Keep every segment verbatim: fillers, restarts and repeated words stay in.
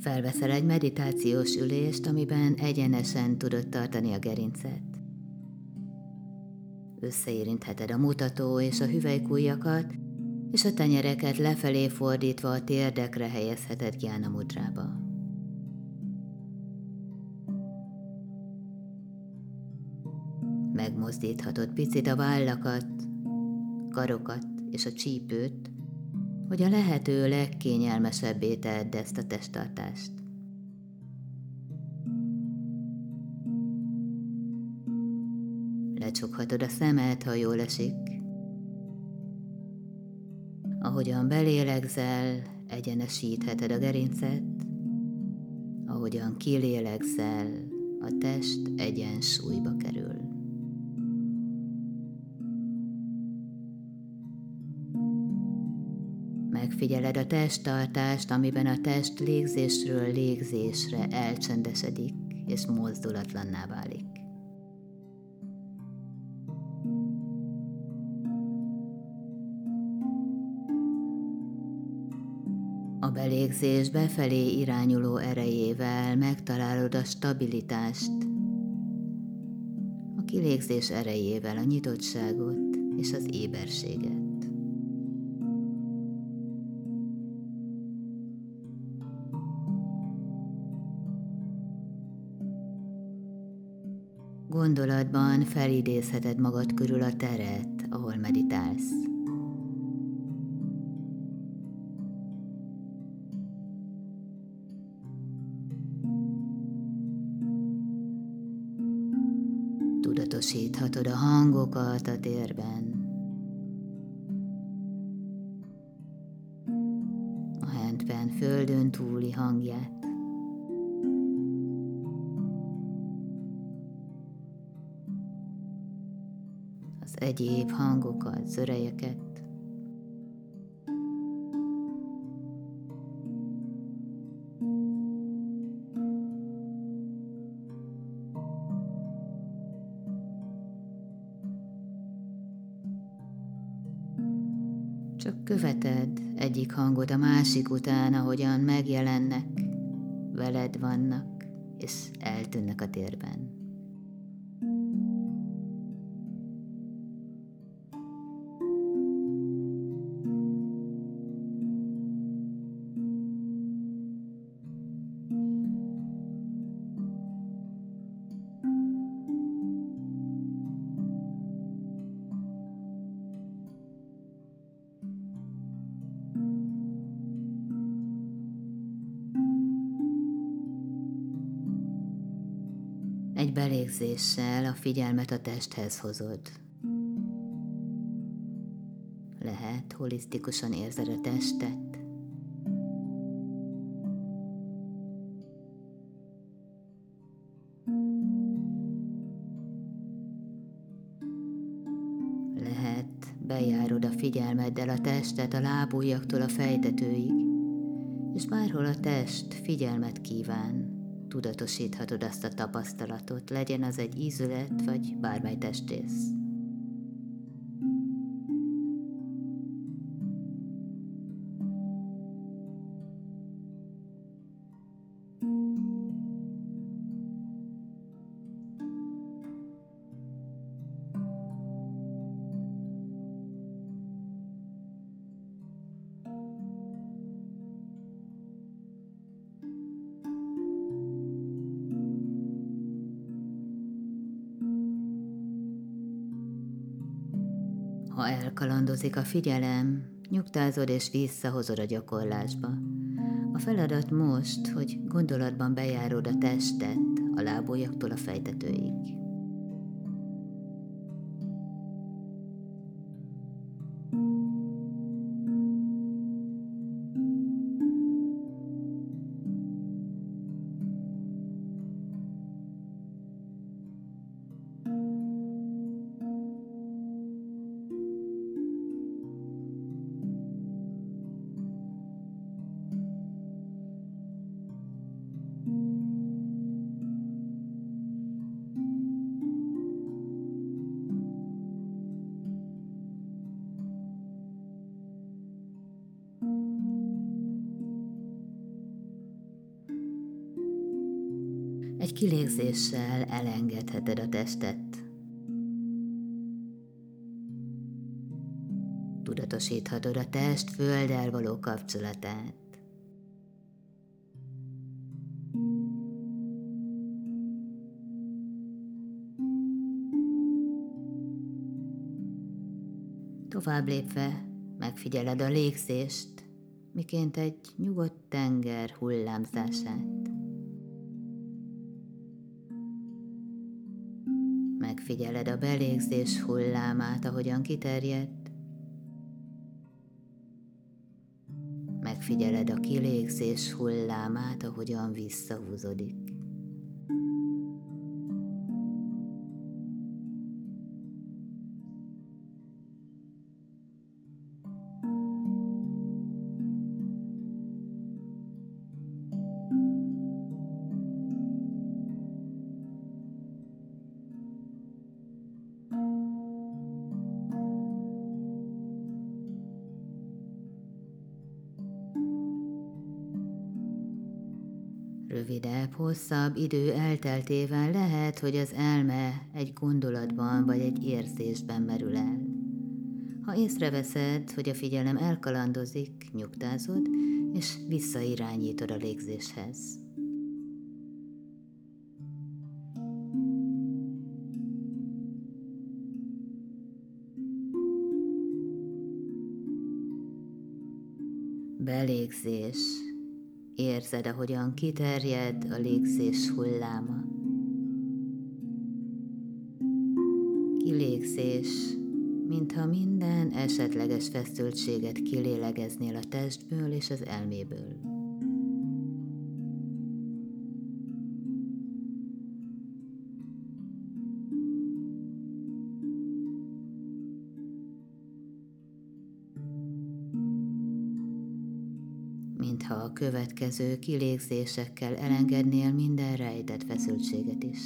Felveszel egy meditációs ülést, amiben egyenesen tudod tartani a gerincet. Összeérintheted a mutató és a hüvelykujjakat, és a tenyereket lefelé fordítva a térdekre helyezheted gyána mudrába. Megmozdíthatod picit a vállakat, karokat és a csípőt, hogy a lehető legkényelmesebbé tedd ezt a testtartást. Lecsukhatod a szemed, ha jól esik. Ahogyan belélegzel, egyenesítheted a gerincet, ahogyan kilélegzel, a test egyensúlyba kerül. Megfigyeled a testtartást, amiben a test légzésről légzésre elcsendesedik és mozdulatlanná válik. A belégzés befelé irányuló erejével megtalálod a stabilitást, a kilégzés erejével a nyitottságot és az éberséget. Gondolatban felidézheted magad körül a teret, ahol meditálsz. Tudatosíthatod a hangokat a térben. A handpan földön túli hangját. Az egyéb hangokat, zörejeket. Csak követed egyik hangot a másik után, ahogyan megjelennek, veled vannak, és eltűnnek a térben. Egy belégzéssel a figyelmet a testhez hozod. Lehet, holisztikusan érzed a testet. Lehet, bejárod a figyelmeddel a testet a lábujjaktól a fejtetőig, és bárhol a test figyelmet kíván, tudatosíthatod azt a tapasztalatot, legyen az egy ízület, vagy bármely testrész. Ha elkalandozik a figyelem, nyugtázod és visszahozod a gyakorlásba. A feladat most, hogy gondolatban bejárod a testet a lábujjaktól a fejtetőig. Egy kilégzéssel elengedheted a testet. Tudatosíthatod a test földdel való kapcsolatát. Tovább lépve megfigyeled a légzést, miként egy nyugodt tenger hullámzását. Megfigyeled a belégzés hullámát, ahogyan kiterjed. Megfigyeled a kilégzés hullámát, ahogyan visszahúzódik. Rövidebb, hosszabb idő elteltével lehet, hogy az elme egy gondolatban vagy egy érzésben merül el. Ha észreveszed, hogy a figyelem elkalandozik, nyugtázod, és visszairányítod a légzéshez. Belégzés. Érzed, ahogyan kiterjed a légzés hulláma. Kilégzés, mintha minden esetleges feszültséget kilélegeznél a testből és az elméből. Mintha a következő kilégzésekkel elengednél minden rejtett feszültséget is.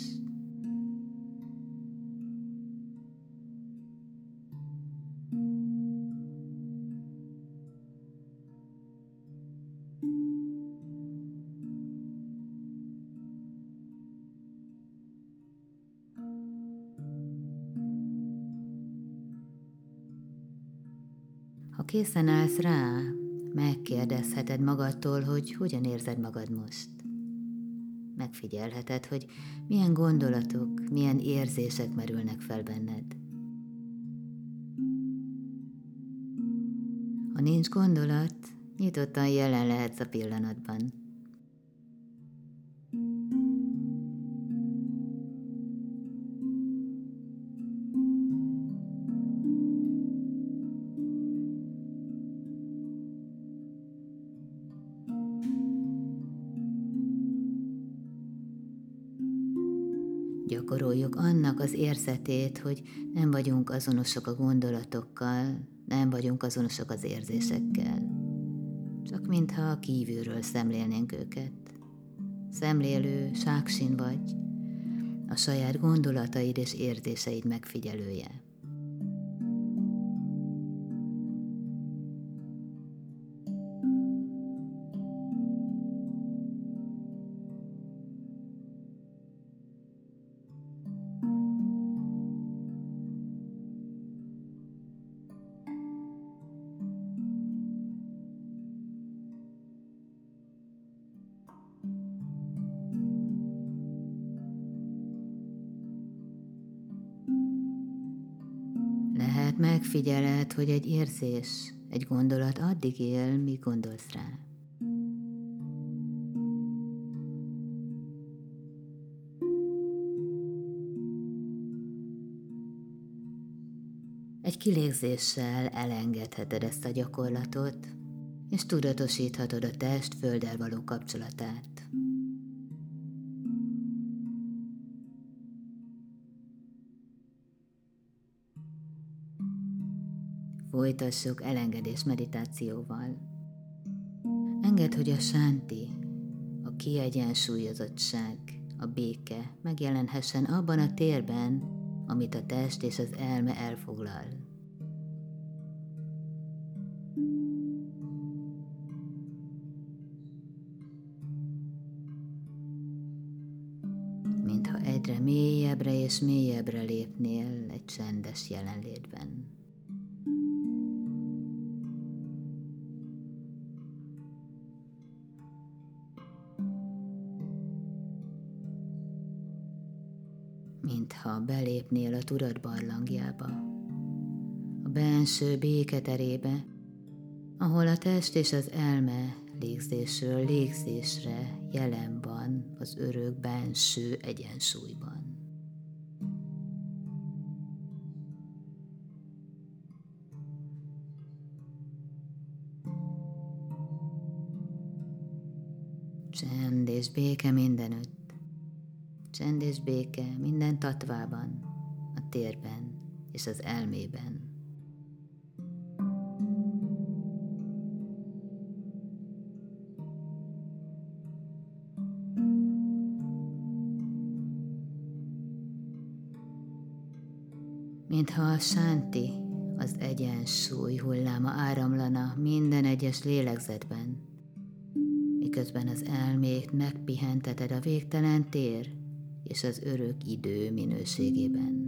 Ha készen állsz rá, megkérdezheted magadtól, hogy hogyan érzed magad most. Megfigyelheted, hogy milyen gondolatok, milyen érzések merülnek fel benned. Ha nincs gondolat, nyitottan jelen lehetsz a pillanatban. Gyakoroljuk annak az érzetét, hogy nem vagyunk azonosak a gondolatokkal, nem vagyunk azonosak az érzésekkel. Csak mintha kívülről szemlélnénk őket. Szemlélő, sáksin vagy, a saját gondolataid és érzéseid megfigyelője. Lehet megfigyeled, hogy egy érzés, egy gondolat addig él, míg gondolsz rá. Egy kilégzéssel elengedheted ezt a gyakorlatot, és tudatosíthatod a test földdel való kapcsolatát. Folytassuk elengedés meditációval. Engedd, hogy a sánti, a kiegyensúlyozottság, a béke megjelenhessen abban a térben, amit a test és az elme elfoglal. egyre mélyebbre és mélyebbre lépnél egy csendes jelenlétben. Mintha belépnél a tudat barlangjába, a benső béketerébe, ahol a test és az elme légzésről légzésre jelen van az örök benső egyensúlyban. Csend és béke mindenütt. Csend és béke minden tatvában, a térben és az elmében. Mintha a sánti, az egyensúly hulláma áramlana minden egyes lélegzetben, miközben az elmét megpihenteted a végtelen tér és az örök idő minőségében.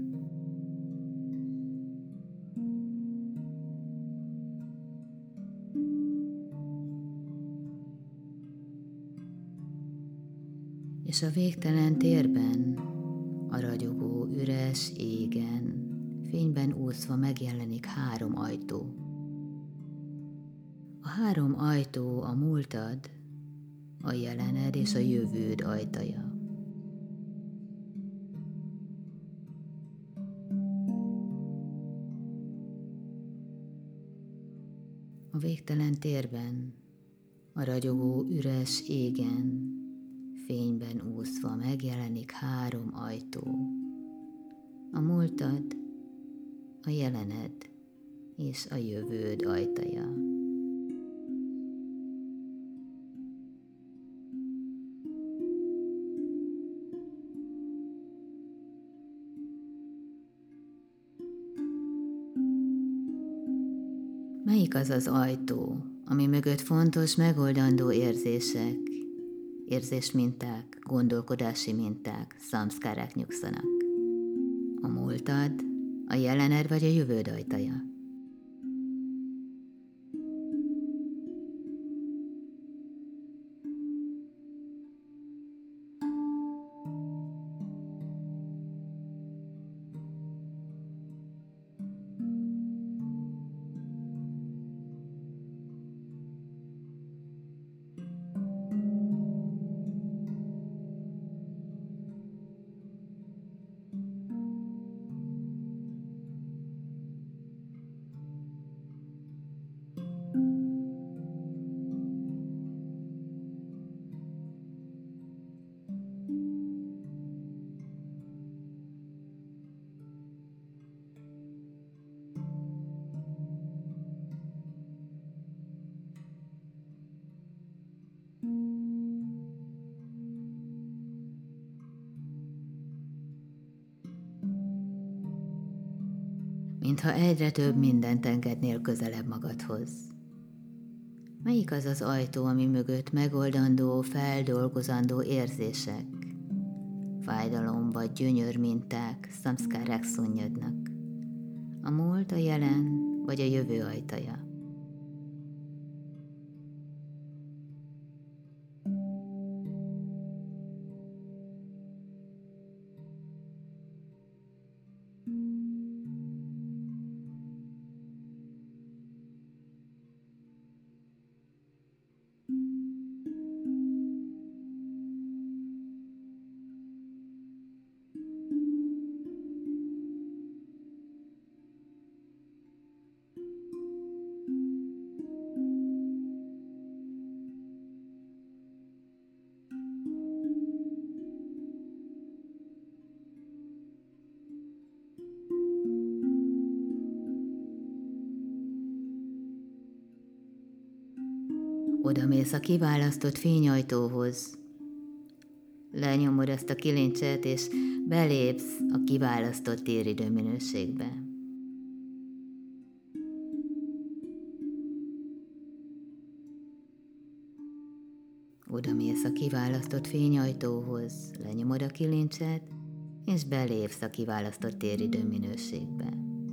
És a végtelen térben, a ragyogó üres égen, fényben úszva megjelenik három ajtó. A három ajtó a múltad, a jelened és a jövőd ajtaja. A végtelen térben, a ragyogó üres égen, fényben úszva megjelenik három ajtó. A múltad, a jelened és a jövőd ajtaja. Melyik az az ajtó, ami mögött fontos megoldandó érzések, érzésminták, gondolkodási minták, szamszkárák nyugszanak? A múltad, a jelened vagy a jövőd ajtaja? Mintha egyre több mindent engednél közelebb magadhoz. Melyik az az ajtó, ami mögött megoldandó, feldolgozandó érzések, fájdalom vagy gyönyör minták, szamszkárák szunnyadnak? A múlt, a jelen vagy a jövő ajtaja? Odamész a kiválasztott fényajtóhoz, lenyomod ezt a kilincset, és belépsz a kiválasztott téridő minőségbe. Odamész a kiválasztott fényajtóhoz, lenyomod a kilincset, és belépsz a kiválasztott téridő minőségbe.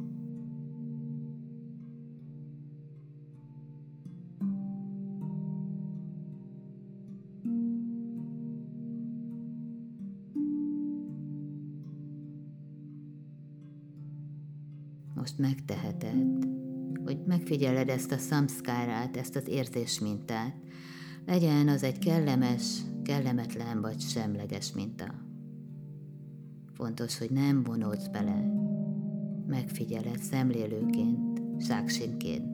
Most megteheted, hogy megfigyeled ezt a szamszkárát, ezt az érzésmintát. Legyen az egy kellemes, kellemetlen vagy semleges minta. Fontos, hogy nem vonódsz bele. Megfigyeled szemlélőként, sáksinként.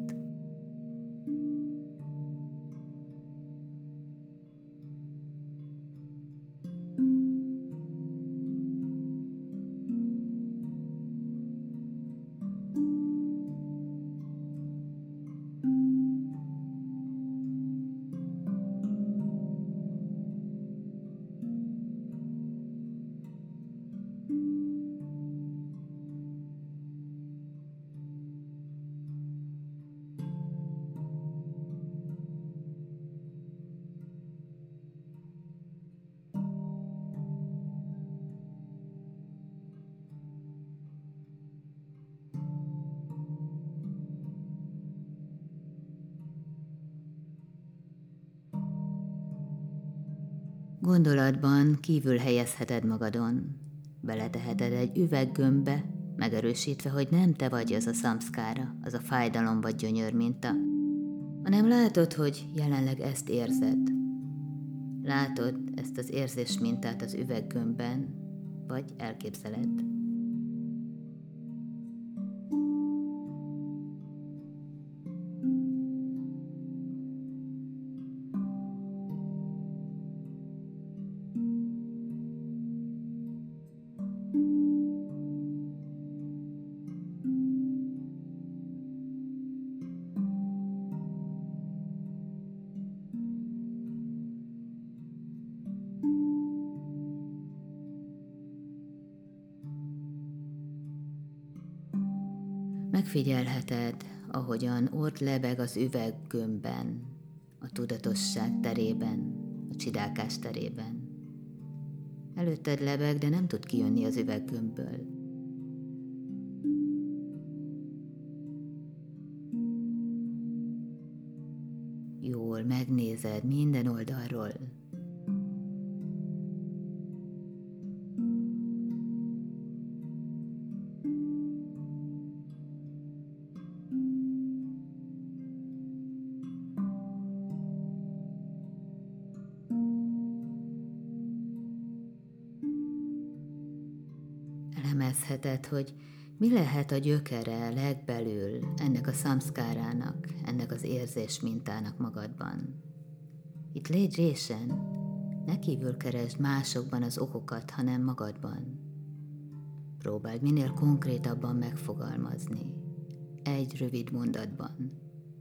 Gondolatban kívül helyezheted magadon, beleteheted egy üveggömbbe, megerősítve, hogy nem te vagy az a szamszkára, az a fájdalom vagy gyönyör minta, hanem látod, hogy jelenleg ezt érzed. Látod ezt az érzés mintát az üveggömbben, vagy elképzeled. Megfigyelheted, ahogyan ott lebeg az üveggömbben, a tudatosság terében, a csidákás terében. Előtted lebeg, de nem tud kijönni az üveggömbből. Jól megnézed minden oldalról. Elemezheted, hogy mi lehet a gyökere legbelül ennek a szamszkárának, ennek az érzés mintának magadban. Itt légy résen, ne kívül keresd másokban az okokat, hanem magadban. Próbáld minél konkrétabban megfogalmazni, egy rövid mondatban.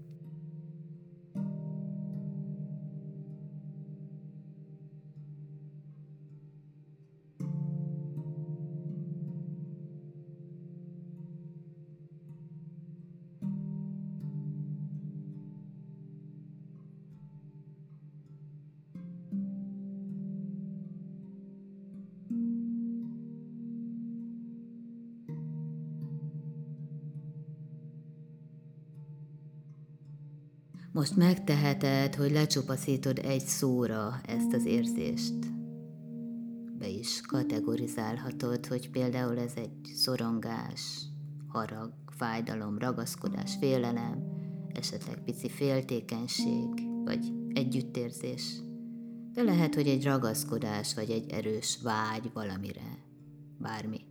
Most megteheted, hogy lecsupaszítod egy szóra ezt az érzést. Be is kategorizálhatod, hogy például ez egy szorongás, harag, fájdalom, ragaszkodás, félelem, esetleg pici féltékenység, vagy együttérzés. De lehet, hogy egy ragaszkodás, vagy egy erős vágy valamire, bármi.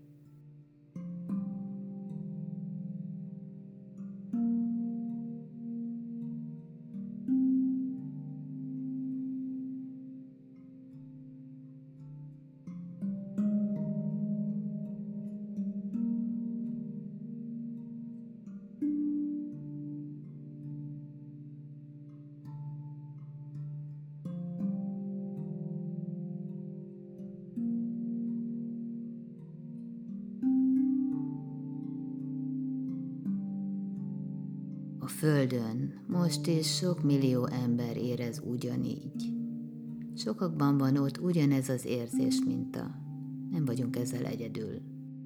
A Földön most is sok millió ember érez ugyanígy. Sokakban van ott ugyanez az érzés minta. nem vagyunk ezzel egyedül.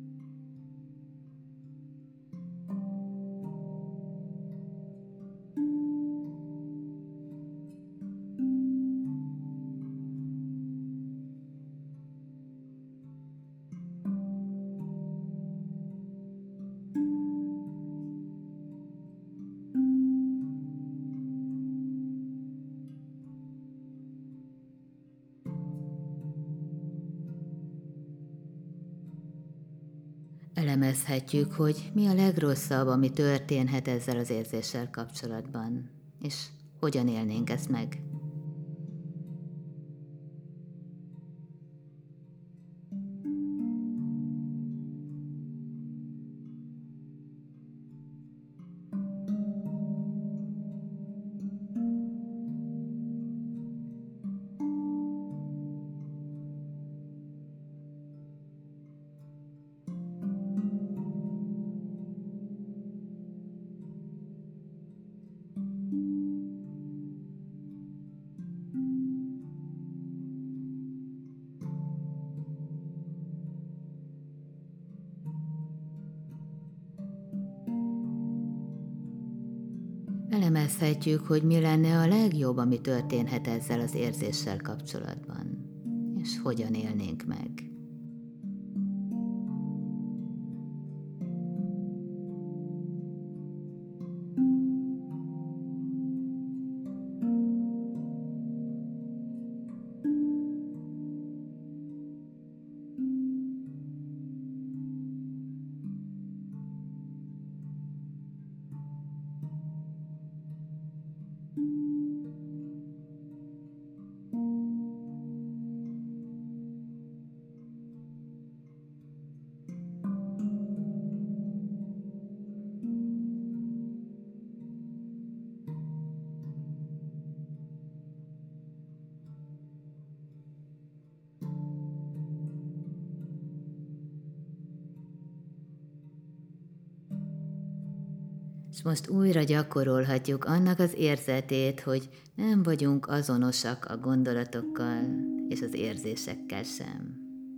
Elemezhetjük, hogy mi a legrosszabb, ami történhet ezzel az érzéssel kapcsolatban, és hogyan élnénk ezt meg. Elemezhetjük, hogy mi lenne a legjobb, ami történhet ezzel az érzéssel kapcsolatban, és hogyan élnénk meg. És most újra gyakorolhatjuk annak az érzetét, hogy nem vagyunk azonosak a gondolatokkal és az érzésekkel sem.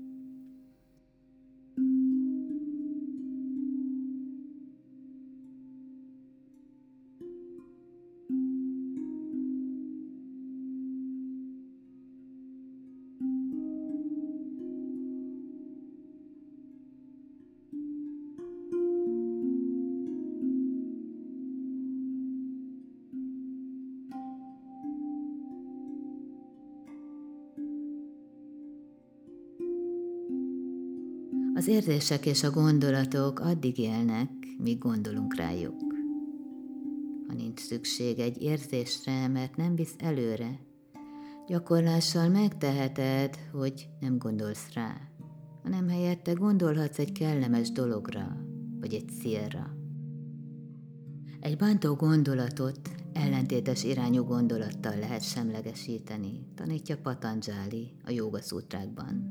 Az érzések és a gondolatok addig élnek, míg gondolunk rájuk. Ha nincs szükség egy érzésre, mert nem visz előre, gyakorlással megteheted, hogy nem gondolsz rá, hanem helyette gondolhatsz egy kellemes dologra, vagy egy célra. Egy bántó gondolatot ellentétes irányú gondolattal lehet semlegesíteni, tanítja Patandzsáli a Jóga Szútrákban.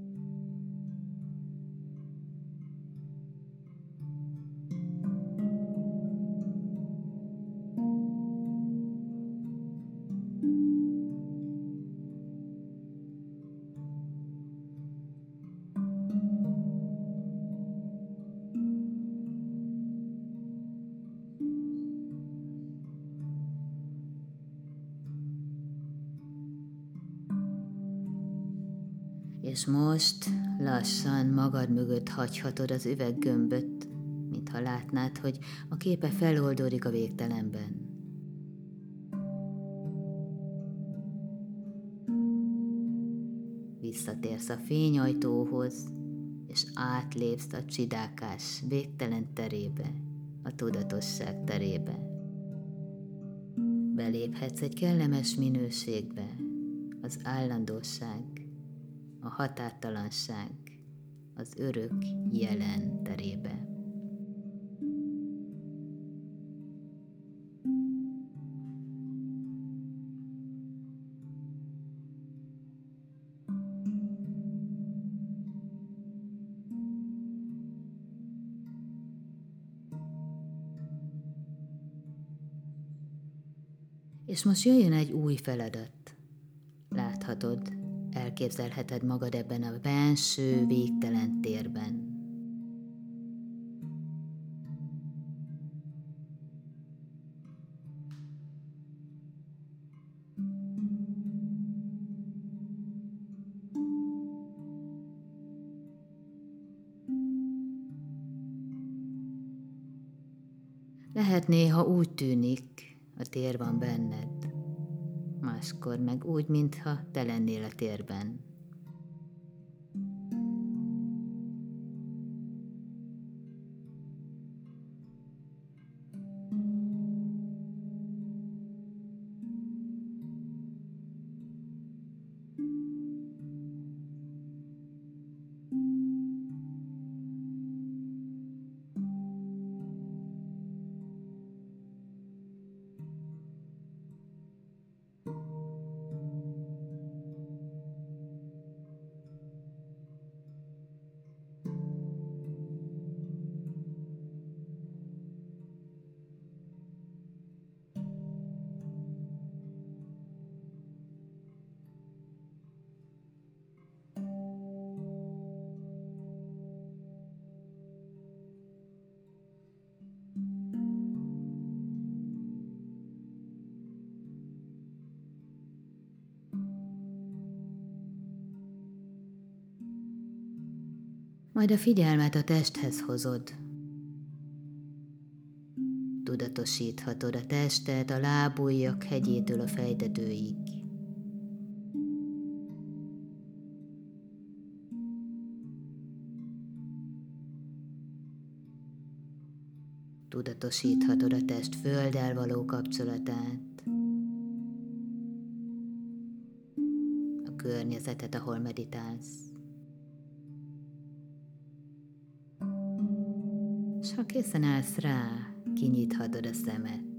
És most lassan magad mögött hagyhatod az üveggömböt, mintha látnád, hogy a képe feloldódik a végtelenben. Visszatérsz a fényajtóhoz, és átlépsz a csidákás végtelen terébe, a tudatosság terébe. Beléphetsz egy kellemes minőségbe, az állandóság, a határtalanság, az örök jelen terébe. És most jöjjön egy új feladat. Láthatod, Elképzelheted magad ebben a benső, végtelen térben. Lehet néha úgy tűnik, a tér van benned, máskor meg úgy, mintha te lennél a térben. Majd a figyelmet a testhez hozod. Tudatosíthatod a testet a lábujjak hegyétől a fejtetőig. Tudatosíthatod a test földdel való kapcsolatát, a környezetet, ahol meditálsz. És ha készen állsz rá, kinyithatod a szemed.